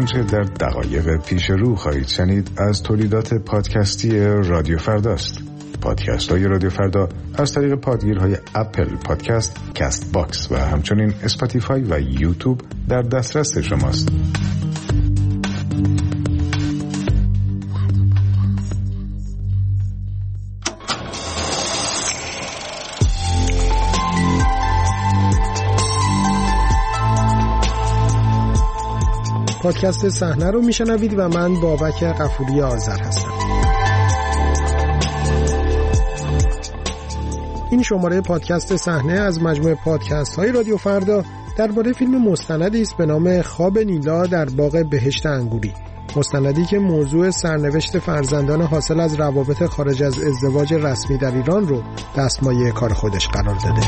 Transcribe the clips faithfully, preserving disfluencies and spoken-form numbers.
آنچه در دقایق پیش رو خواهید شنید از تولیدات پادکستی رادیو فرداست. پادکست های رادیو فردا از طریق پادگیرهای اپل پادکست، کست باکس و همچنین اسپاتیفای و یوتیوب در دسترس شماست. پادکست صحنه رو میشنوید و من بابک غفوری آذر هستم. این شماره پادکست صحنه از مجموعه پادکست های رادیو فردا درباره فیلم مستندی است به نام خواب نیلا در باغ بهشت انگوری. مستندی که موضوع سرنوشت فرزندان حاصل از روابط خارج از ازدواج رسمی در ایران رو دستمایه کار خودش قرار داده.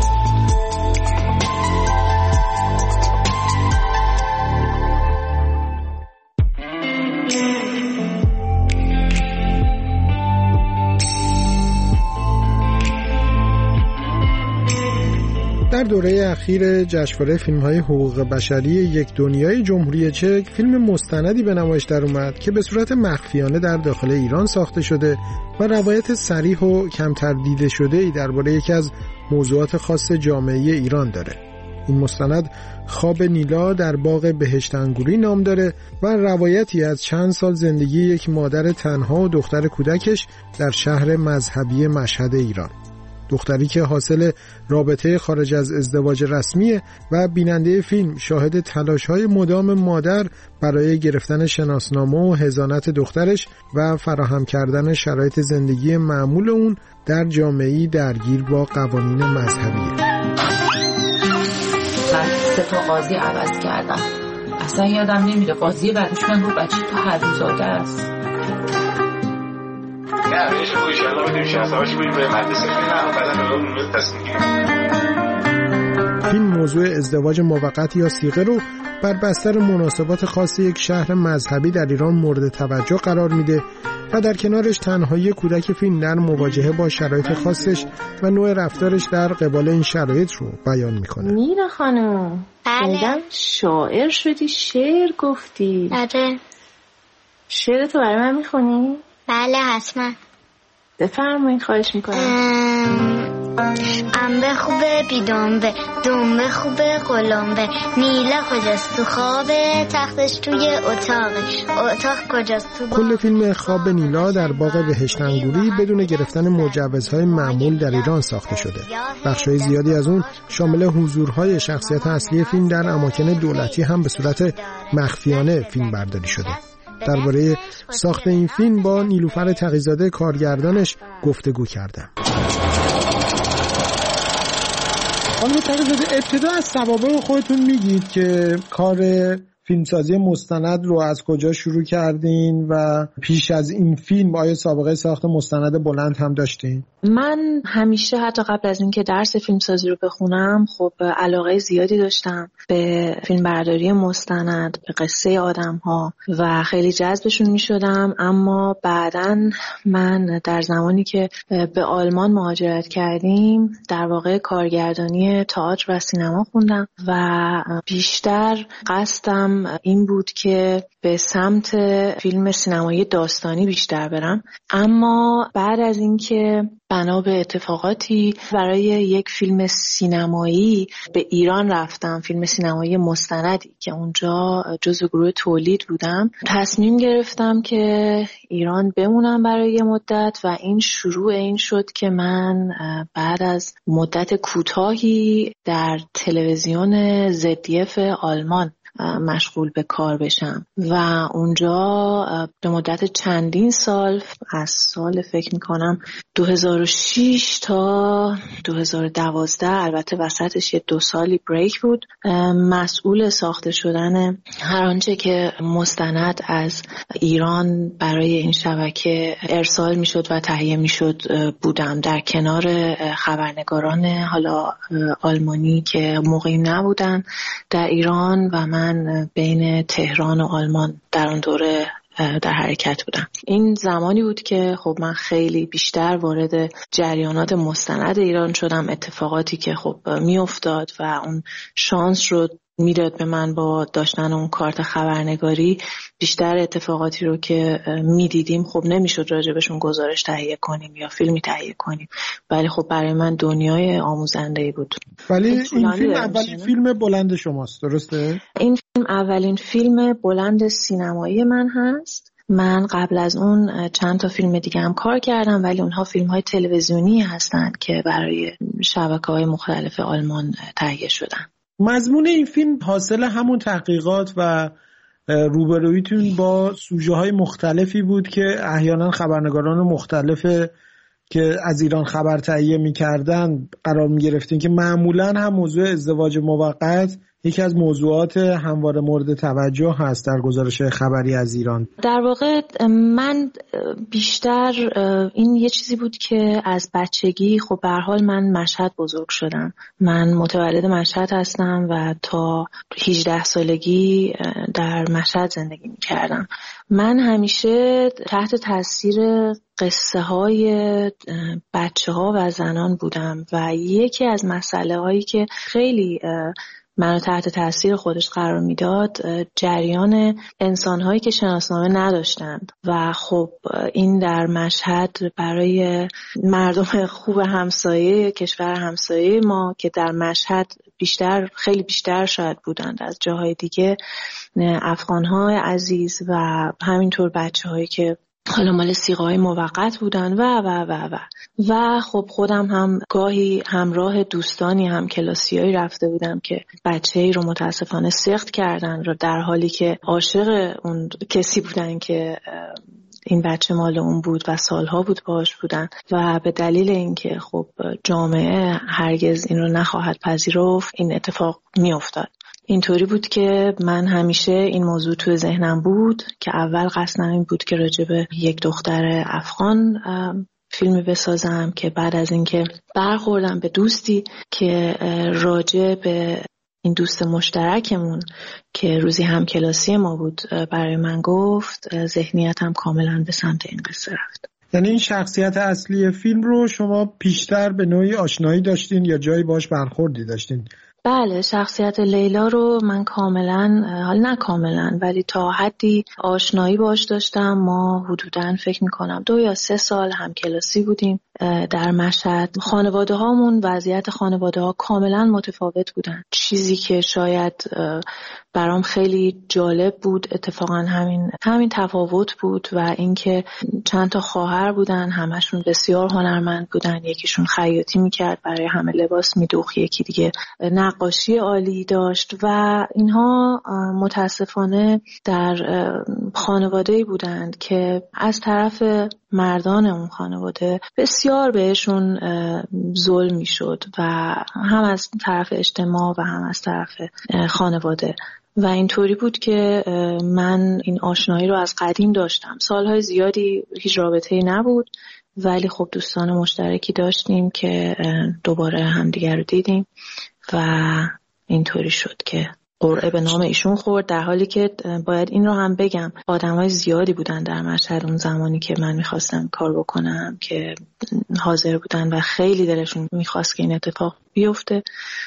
در دوره اخیر جشنواره فیلم‌های حقوق بشری یک دنیای جمهوری چک فیلم مستندی به نمایش در اومد که به صورت مخفیانه در داخل ایران ساخته شده و روایت صریح و کمتر دیده شده‌ای درباره یکی از موضوعات خاص جامعه ایران داره. این مستند خواب نیلا در باغ بهشت انگوری نام داره و روایتی از چند سال زندگی یک مادر تنها و دختر کودکش در شهر مذهبی مشهد ایران. دختری که حاصل رابطه خارج از ازدواج رسمیه و بیننده فیلم شاهد تلاش‌های مدام مادر برای گرفتن شناسنامه و حضانت دخترش و فراهم کردن شرایط زندگی معمول اون در جامعه‌ای درگیر با قوانین مذهبیه. من سه تا قاضی عوض کردم. اصلا یادم نمیره قاضی بعدش من رو بچه تو هر روزاده است. نه بهش رو ایشالله بدیم شناسه‌هاش بریم به مدرسه فیلم بعدا به اون تصمیم گیریم. فیلم موضوع ازدواج موقت یا صیغه رو بر بستر مناسبات خاص یک شهر مذهبی در ایران مورد توجه قرار میده و در کنارش تنهایی کودک فیلم در مواجهه با شرایط خاصش و نوع رفتارش در قبال این شرایط رو بیان میکنه. میرا خانم بله شاعر شدی، شعر گفتی. بله. شعر تو برای من میخونی؟ بله حتما. بفرمایید خواهش میکنم. انبه خوبه بی دنبه، دنبه خوبه قلمبه، نیله کجاست تو خوابه، تختش توی اتاقه، اتاق کجاست تو باغ. کل فیلم خواب نیلا در باغ بهشت انگوری بدون گرفتن مجوزهای معمول در ایران ساخته شده. بخشای زیادی از اون شامل حضورهای شخصیت اصلی فیلم در اماکن دولتی هم به صورت مخفیانه فیلم برداری شده. درباره ساخت این فیلم با نیلوفر تقی‌زاده کارگردانش گفتگو کردم. خانم تقی‌زاده، ابتدا از سوابق خودتون میگید که کار فیلمسازی مستند رو از کجا شروع کردین و پیش از این فیلم آیا سابقه ساخت مستند بلند هم داشتین؟ من همیشه حتی قبل از اینکه درس فیلمسازی رو بخونم خب علاقه زیادی داشتم به فیلم برداری مستند، به قصه آدم‌ها و خیلی جذبشون می‌شدم. اما بعداً من در زمانی که به آلمان مهاجرت کردیم در واقع کارگردانی تئاتر و سینما خوندم و بیشتر قصدم این بود که به سمت فیلم سینمایی داستانی بیشتر برم. اما بعد از اینکه بنا به اتفاقاتی برای یک فیلم سینمایی به ایران رفتم، فیلم سینمایی مستندی که اونجا جزو گروه تولید بودم، تصمیم گرفتم که ایران بمونم برای یه مدت و این شروع این شد که من بعد از مدت کوتاهی در تلویزیون زد دی اف آلمان مشغول به کار بشم و اونجا به مدت چندین سال، از سال فکر میکنم دو هزار و شش تا دو هزار و دوازده، البته وسطش یه دو سالی بریک بود، مسئول ساخته شدن هر آنچه که مستند از ایران برای این شبکه ارسال میشد و تهیه میشد بودم، در کنار خبرنگاران حالا آلمانی که مقیم نبودن در ایران و من من بین تهران و آلمان در اون دوره در حرکت بودم. این زمانی بود که خب من خیلی بیشتر وارد جریانات مستند ایران شدم، اتفاقاتی که خب می افتاد و اون شانس رو میداد به من با داشتن اون کارت خبرنگاری. بیشتر اتفاقاتی رو که میدیدیم خب نمیشد راجبشون گزارش تهیه کنیم یا فیلمی تهیه کنیم، ولی خب برای من دنیای آموزنده‌ای بود. ولی این فیلم اولین فیلم بلند شماست، درسته؟ این فیلم اولین فیلم بلند سینمایی من هست. من قبل از اون چند تا فیلم دیگه هم کار کردم، ولی اونها فیلم‌های تلویزیونی هستند که برای شبکه‌های مختلف آلمان تهیه شدن. مضمون این فیلم حاصل همون تحقیقات و روبرویتون با سوژه‌های مختلفی بود که احیانا خبرنگاران مختلف که از ایران خبر تهیه می‌کردن قرار می‌گرفتین که معمولاً هم موضوع ازدواج موقت یکی از موضوعات همواره مورد توجه هست در گزارش خبری از ایران. در واقع من بیشتر این یه چیزی بود که از بچگی، خب به هر حال من مشهد بزرگ شدم. من متولد مشهد هستم و تا هجده سالگی در مشهد زندگی می‌کردم. من همیشه تحت تاثیر قصه های بچه ها و زنان بودم و یکی از مسئله هایی که خیلی منو تحت تاثیر خودش قرار میداد جریان انسان‌هایی که شناسنامه نداشتند و خب این در مشهد برای مردم خوب همسایه کشور همسایه ما که در مشهد بیشتر خیلی بیشتر شاید بودند از جاهای دیگه، افغان‌های عزیز و همینطور بچه‌هایی که حالا مال سیغه‌های موقت بودن و و و و و خب خودم هم گاهی همراه دوستانی هم کلاسیایی رفته بودم که بچه‌ای رو متاسفانه سخت کردن رو، در حالی که عاشق اون کسی بودن که این بچه مال اون بود و سالها بود باهاش بودن و به دلیل اینکه خب جامعه هرگز این رو نخواهد پذیرفت این اتفاق میافتاد. اینطوری بود که من همیشه این موضوع توی ذهنم بود که اول قصدم این بود که راجع به یک دختر افغان فیلمی بسازم که بعد از اینکه برخوردم به دوستی که راجع به این دوست مشترکمون که روزی هم کلاسی ما بود برای من گفت، ذهنیتم کاملا به سمت این قصه رفت. یعنی این شخصیت اصلی فیلم رو شما پیشتر به نوعی آشنایی داشتین یا جایی باش برخوردی داشتین؟ بله، شخصیت لیلا رو من کاملا، حالا نه کاملا ولی تا حدی آشنایی باش داشتم. ما حدوداً فکر میکنم دو یا سه سال هم کلاسی بودیم در مشهد. خانواده هامون، وضعیت خانواده ها کاملا متفاوت بودن، چیزی که شاید برام خیلی جالب بود اتفاقا همین همین تفاوت بود و اینکه چند تا خواهر بودن، همشون بسیار هنرمند بودن. یکیشون خیاطی میکرد، برای همه لباس میدوخت، یکی دیگه نقاشی عالی داشت و اینها متاسفانه در خانواده‌ای بودند که از طرف مردان اون خانواده بسیار بهشون ظلم میشد و هم از طرف اجتماع و هم از طرف خانواده. و اینطوری بود که من این آشنایی رو از قدیم داشتم. سالهای زیادی هیچ رابطه‌ای نبود ولی خب دوستان مشترکی داشتیم که دوباره همدیگر رو دیدیم و اینطوری شد که قرعه به نام ایشون خورد، در حالی که باید این رو هم بگم آدمای زیادی بودن در مشهد اون زمانی که من میخواستم کار بکنم که حاضر بودن و خیلی دلشون میخواست که این اتفاق بیفته،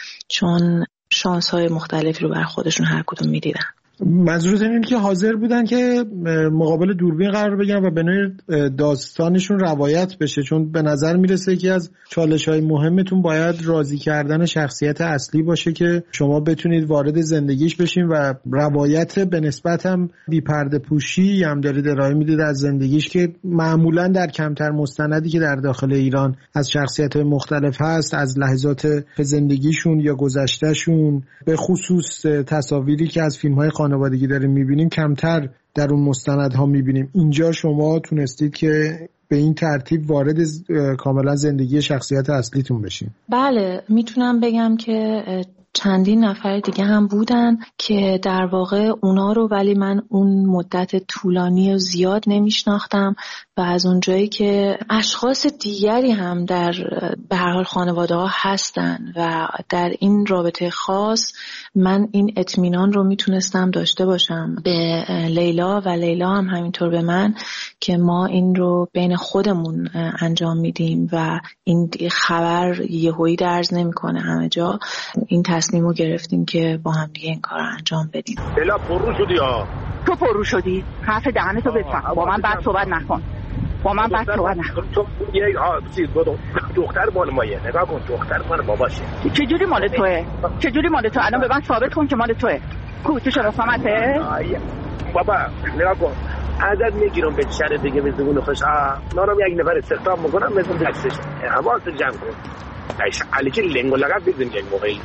چون شانس‌های مختلفی رو بر خودشون هر کدوم میدیدن. منظورتون اینه که حاضر بودن که مقابل دوربین قرار بگیرن و به نوعی داستانشون روایت بشه، چون به نظر میرسه که از چالش‌های مهمتون باید راضی کردن شخصیت اصلی باشه که شما بتونید وارد زندگیش بشین و روایت به نسبت هم بی پرده پوشی هم دارید ارائه میدید از زندگیش که معمولاً در کمتر مستندی که در داخل ایران از شخصیت‌های مختلف هست، از لحظات زندگیشون یا گذشتهشون، به خصوص تصاویری که از فیلم‌های خانوادگی داریم میبینیم کمتر در اون مستندها میبینیم. اینجا شما تونستید که به این ترتیب وارد کاملا زندگی شخصیت اصلیتون بشین. بله، میتونم بگم که چندین نفر دیگه هم بودن که در واقع اونا رو ولی من اون مدت طولانی و زیاد نمیشناختم و از اونجایی که اشخاص دیگری هم در به هر حال خانواده ها هستن و در این رابطه خاص من این اطمینان رو میتونستم داشته باشم به لیلا و لیلا هم همینطور به من که ما این رو بین خودمون انجام میدیم و این خبر یهویی درز نمیکنه همه جا. این تصمیمو گرفتیم که با هم دیگه این کار رو انجام بدیم. بلا پررو شدی ها. تو پررو شدی؟ حرف دهنتو بفهم. با من بد صحبت نکن. با من بد صحبت نکن. تو یه ها چیز بود. دختر مال مایه. نگاه کن دختر مال باباشه. چه جوری مال توئه؟ چه جوری مال تو؟ الان به من ثابت کن که مال توئه. کو تو شناسامته؟ بابا نگاه کن. عدد میگیرم به شهر دیگه به زبون خوش ها. نارم یک نفر استخدام میکنم مثل دستش. حواست جمع کن. ایش علی که لنگو لگا بزنیم یک موقعی.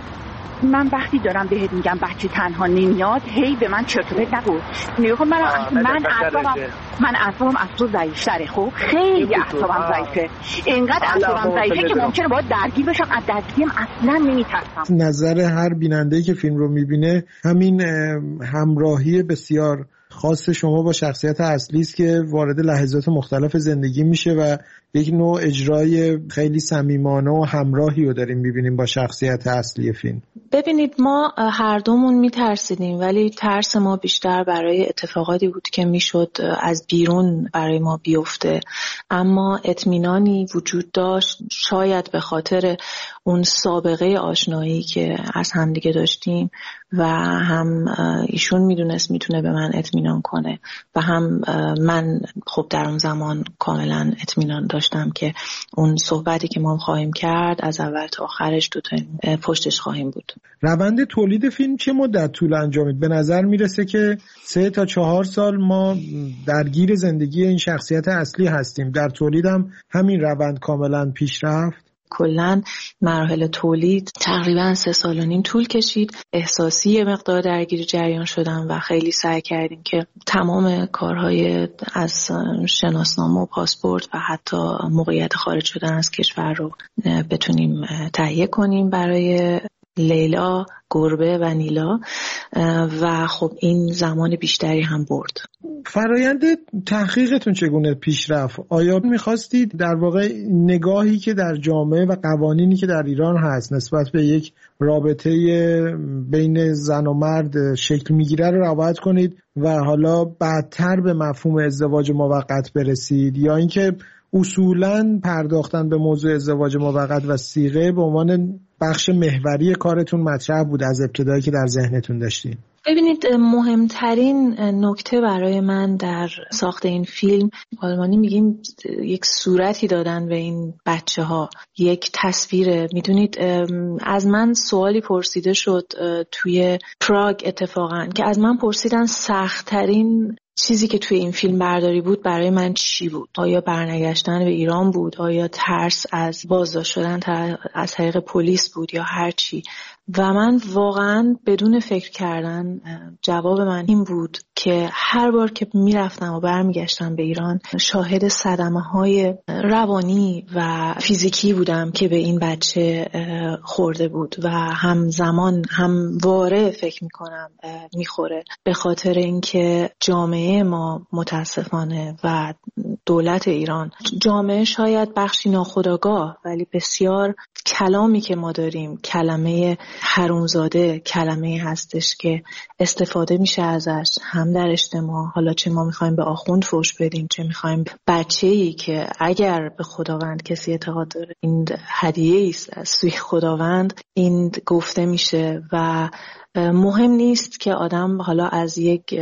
من وقتی دارم بهت میگم بچه تنها نمیاد هی به من چرت و پرت نگو. نگاه کن من من اعصابم من اعصابم از تو ضعیف‌تره. خب خیلی اعصابم ضعیفه. اینقدر اعصابم ضعیفه که ممکنه باید درگیر بشم. از درگیرم اصلا نمیترسم. نظر هر بیننده‌ای که فیلم رو میبینه همین همراهی بسیار خاص شما با شخصیت اصلی است که وارد لحظات مختلف زندگی میشه و یک نوع اجرای خیلی صمیمانه و همراهی رو داریم میبینیم با شخصیت اصلی فیلم. ببینید ما هر دومون میترسیدیم ولی ترس ما بیشتر برای اتفاقاتی بود که میشد از بیرون برای ما بیفته، اما اطمینانی وجود داشت، شاید به خاطر اون سابقه آشنایی که از همدیگه داشتیم و هم ایشون میدونست میتونه به من اطمینان کنه و هم من خب در اون زمان کاملا اطمینان داشتم که اون صحبتی که ما خواهیم کرد از اول تا آخرش دو تا پشتش خواهیم بود. روند تولید فیلم چه مدت طول انجامید؟ به نظر میرسه که سه تا چهار سال ما درگیر زندگی این شخصیت اصلی هستیم. در تولید هم همین روند کاملا پیش رفت. کلاً مراحل تولید تقریباً سه سال و نیم طول کشید. احساسی مقدار درگیر جریان شدم و خیلی سعی کردیم که تمام کارهای از شناسنامه و پاسپورت و حتی موقعیت خارج شدن از کشور رو بتونیم تهیه کنیم برای لیلا، گربه و نیلا و خب این زمان بیشتری هم برد. فرایند تحقیقتون چگونه پیش رفت؟ آیا میخواستید در واقع نگاهی که در جامعه و قوانینی که در ایران هست نسبت به یک رابطه بین زن و مرد شکل میگیره رو رعایت کنید و حالا بعدتر به مفهوم ازدواج موقت برسید، یا اینکه اصولاً پرداختن به موضوع ازدواج موقت و صیغه به عنوان بخش محوری کارتون مطرح بود از ابتدایی که در ذهنتون داشتین؟ ببینید مهمترین نکته برای من در ساخت این فیلم، آلمانی میگیم یک صورتی دادن به این بچه ها، یک تصویره. میدونید از من سوالی پرسیده شد توی پراگ اتفاقا که از من پرسیدن سخت‌ترین چیزی که توی این فیلم برداری بود برای من چی بود؟ آیا برنگشتن به ایران بود؟ آیا ترس از بازداشت شدن از طریق پلیس بود یا هر چی؟ و من واقعا بدون فکر کردن جواب من این بود که هر بار که میرفتم و برمیگشتم به ایران شاهد صدمه های روانی و فیزیکی بودم که به این بچه خورده بود و همزمان همواره فکر میکنم میخوره، به خاطر اینکه جامعه ما متاسفانه و دولت ایران، جامعه شاید بخشی ناخودآگاه ولی بسیار کلامی که ما داریم کلمه حرومزاده کلمه هستش که استفاده میشه ازش هم در اجتماع، حالا چه ما میخوایم به آخوند فوش بدیم چه میخوایم بچه‌ای که اگر به خداوند کسی اعتقاد داره این هدیه است از سوی خداوند، این گفته میشه و مهم نیست که آدم حالا از یک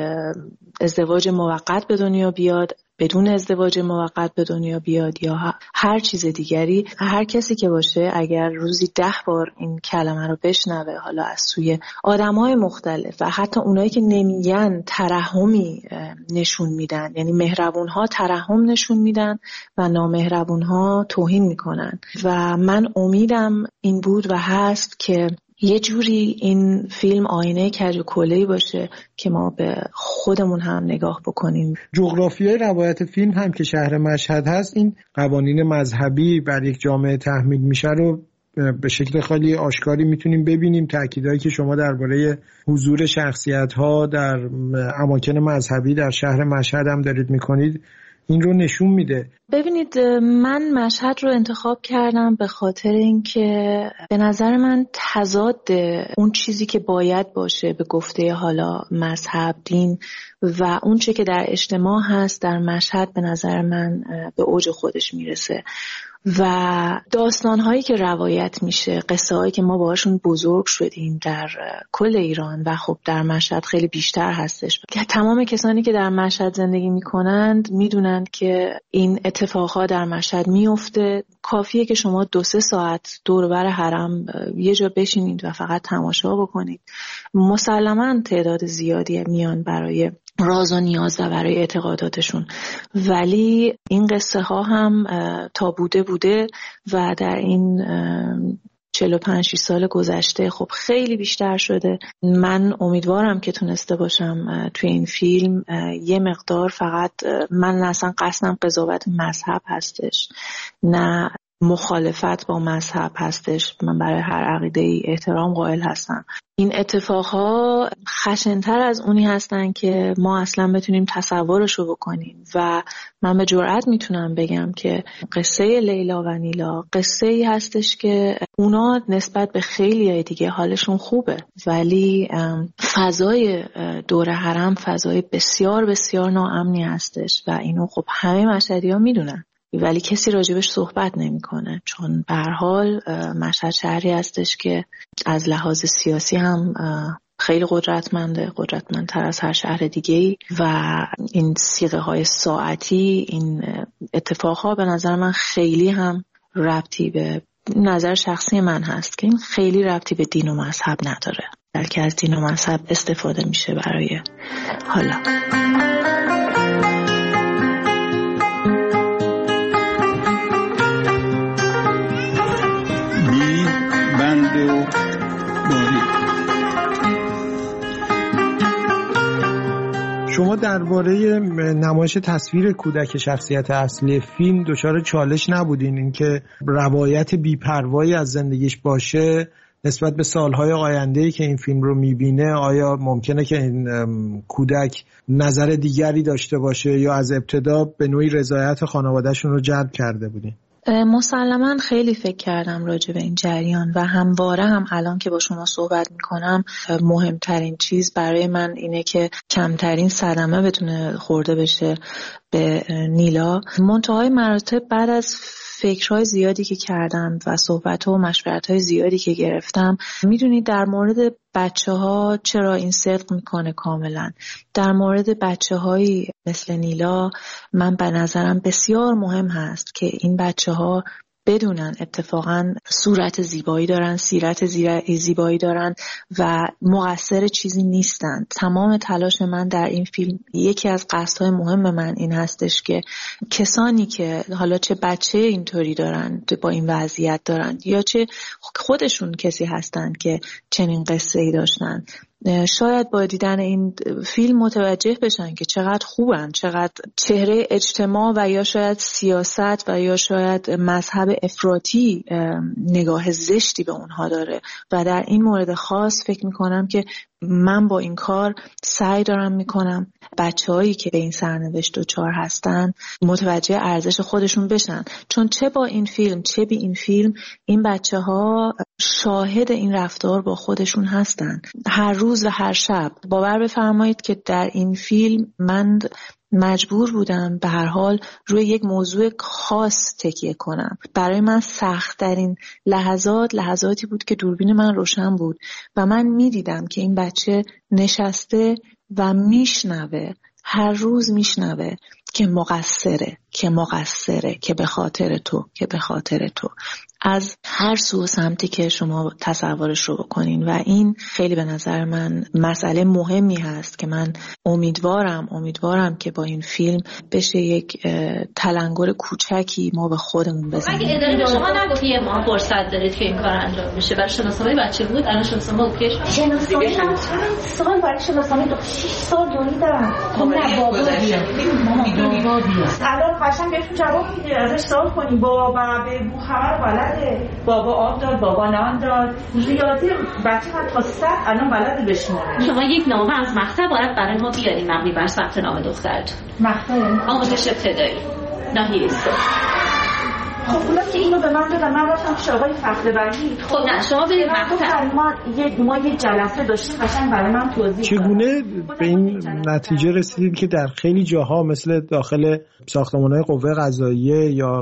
ازدواج موقت به دنیا بیاد، بدون ازدواج موقت به دنیا بیاد یا هر چیز دیگری، هر کسی که باشه اگر روزی ده بار این کلمه رو بشنوه، حالا از سوی آدمای مختلف و حتی اونایی که نمیگن ترحمی نشون میدن، یعنی مهربون ها ترحم نشون میدن و نامهربون ها توهین میکنن و من امیدم این بود و هست که یه جوری این فیلم آینه کج و کله‌ای باشه که ما به خودمون هم نگاه بکنیم. جغرافیای روایت فیلم هم که شهر مشهد هست، این قوانین مذهبی بر یک جامعه تحمیل میشه رو به شکل خیلی آشکاری میتونیم ببینیم. تأکیدایی که شما درباره حضور شخصیت‌ها در اماکن مذهبی در شهر مشهد هم دارید میکنید این رو نشون میده. ببینید من مشهد رو انتخاب کردم به خاطر اینکه به نظر من تضاد اون چیزی که باید باشه به گفته حالا مذهب، دین و اون چه که در اجتماع هست در مشهد به نظر من به اوج خودش میرسه و داستان‌هایی که روایت میشه، قصه هایی که ما باهاشون بزرگ شدیم در کل ایران و خب در مشهد خیلی بیشتر هستش. تمام کسانی که در مشهد زندگی میکنند میدونند که این اتفاقها در مشهد میفته. کافیه که شما دو سه ساعت دور و بر حرم یه جا بشینید و فقط تماشا بکنید، مسلماً تعداد زیادی میان برای راز و نیاز و برای اعتقاداتشون. ولی این قصه ها هم تا بوده بوده و در این چهل و پنج شش سال گذشته خب خیلی بیشتر شده. من امیدوارم که تونسته باشم توی این فیلم یه مقدار، فقط من اصلا قصدم قضاوت مذهب هستش نه مخالفت با مذهب هستش، من برای هر عقیده‌ای احترام قائل هستم. این اتفاقها خشن‌تر از اونی هستن که ما اصلا بتونیم تصورشو بکنیم و من به جرئت میتونم بگم که قصه لیلا و نیلا قصه ای هستش که اونا نسبت به خیلی دیگه حالشون خوبه، ولی فضای دور حرم فضای بسیار بسیار ناامنی هستش و اینو خب همه مشهدی‌ها میدونن، ولی کسی راجبش صحبت نمیکنه، چون به هر حال مشهد شهری هستش که از لحاظ سیاسی هم خیلی قدرتمنده، قدرتمندتر از هر شهر دیگه‌ای و این صیغه های ساعتی، این اتفاقها به نظر من خیلی هم ربطی به نظر شخصی من هست که این خیلی ربطی به دین و مذهب نداره، بلکه از دین و مذهب استفاده میشه برای حالا. شما درباره نمایش تصویر کودک شخصیت اصلی فیلم دچار چالش نبودین اینکه روایت بی‌پروایی از زندگیش باشه نسبت به سالهای آینده‌ای که این فیلم رو می‌بینه؟ آیا ممکنه که این کودک نظر دیگری داشته باشه یا از ابتدا به نوعی رضایت خانواده‌شون رو جلب کرده بودین؟ مسلماً خیلی فکر کردم راجع به این جریان و همواره هم الان که با شما صحبت میکنم مهمترین چیز برای من اینه که کمترین صدمه بتونه خورده بشه به نیلا. منتهای مراتب بعد از فکرهای زیادی که کردم و صحبت و مشورت‌های زیادی که گرفتم، میدونید در مورد بچه ها چرا این صدق میکنه کاملا. در مورد بچه هایی مثل نیلا من به نظرم بسیار مهم هست که این بچه ها بدونن اتفاقا صورت زیبایی دارن، سیرت زیبایی دارن و مقصر چیزی نیستن. تمام تلاش من در این فیلم، یکی از قصدهای مهم من این هستش که کسانی که حالا چه بچه اینطوری دارن، با این وضعیت دارن، یا چه خودشون کسی هستن که چنین قصه ای داشتن، شاید با دیدن این فیلم متوجه بشن که چقدر خوبن، چقدر چهره اجتماع و یا شاید سیاست و یا شاید مذهب افراطی نگاه زشتی به اونها داره. و در این مورد خاص فکر میکنم که من با این کار سعی دارم میکنم بچه‌هایی که به این سرنوشت دچار هستن متوجه ارزش خودشون بشن، چون چه با این فیلم چه بی این فیلم این بچه‌ها شاهد این رفتار با خودشون هستن هر روز و هر شب. باور بفرمایید که در این فیلم من مجبور بودم به هر حال روی یک موضوع خاص تکیه کنم. برای من سخت‌ترین لحظات لحظاتی بود که دوربین من روشن بود و من می‌دیدم که این بچه نشسته و میشنوه، هر روز میشنوه که مقصره که مقصره که به خاطر تو که به خاطر تو از هر سو و سمتی که شما تصورش رو بکنین. و این خیلی به نظر من مسئله مهمی هست که من امیدوارم امیدوارم که با این فیلم بشه یک تلنگر کوچکی ما به خودمون بزنیم. اگه اداره شما نگفتید ما فرصت دارید که این کار انجام بشه، برای شناسنامه بچه بود، الان شناسنامه اوکی شد. شناسنامه هم سال برای شناسنامه دو شش سال دوری دارم. خب نه بابا میدونی الان قشنگ بهتون جواب میده، ازش سوال کنی بابا به خبر بلده، بابا آب داد، بابا نان داد، ریاضی بچه تا صد الان بلده بشماره. شما یک نامه از مقطع باید برای ما بیارین مبنی بر ثبت نام دخترتون. مقطع آموزش ابتدایی ناهیسته. خب اونا که اینو به من دادن، من رفتم پیش آقای فخربری. خب نه شما برید مقطع. ما یه ما یه جلسه داشتیم قشنگ برای من توضیح چگونه به این نتیجه رسیدید که در خیلی جاها مثل داخل ساختمان‌های قوه قضاییه یا